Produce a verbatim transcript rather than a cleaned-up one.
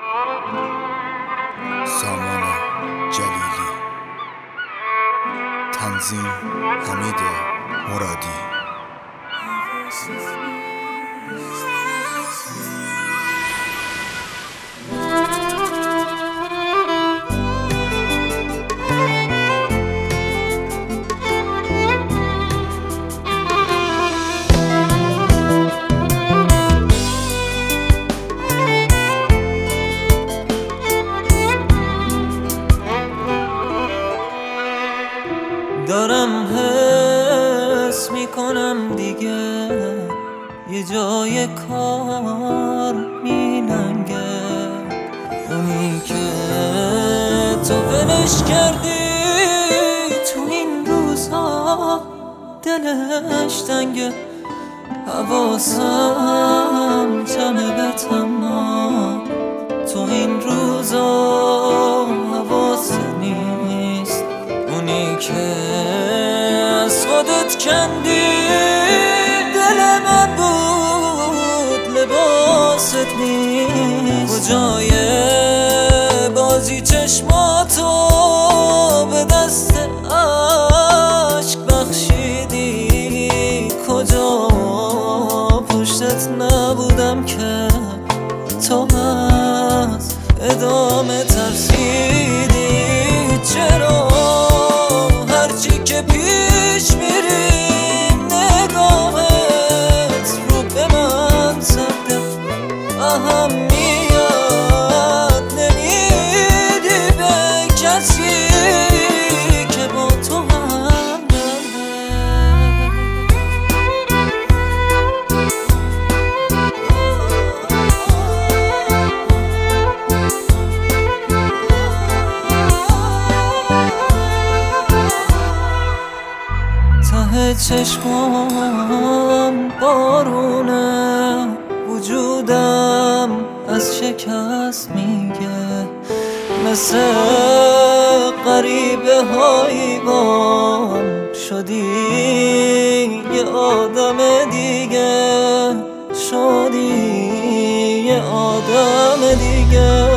سامان جلیلی، تنظیم حمید مرادی. دارم حس میکنم دیگه یه جای کار میننگه، اونی که تو ولش کردی تو این روزها دلش تنگه. حواسم جمع بهت اما تو این روزا حواست نیست، اونی که از خودت کندی دل من بود لباست نیست. کجای بازی چشماتو به دست عشق بخشیدی، کجا پشتت نبودم که تو از ادامه ترسیدی. چرا هرچی که پیش میریم نگاهت رو به من سبده اهمیت نمیدی به کسی که با تو هم ته چشمام بارونه، وجودم از شکست میگه، مثل غریبه هایگان شدی یه آدم دیگه، شدی یه آدم دیگه.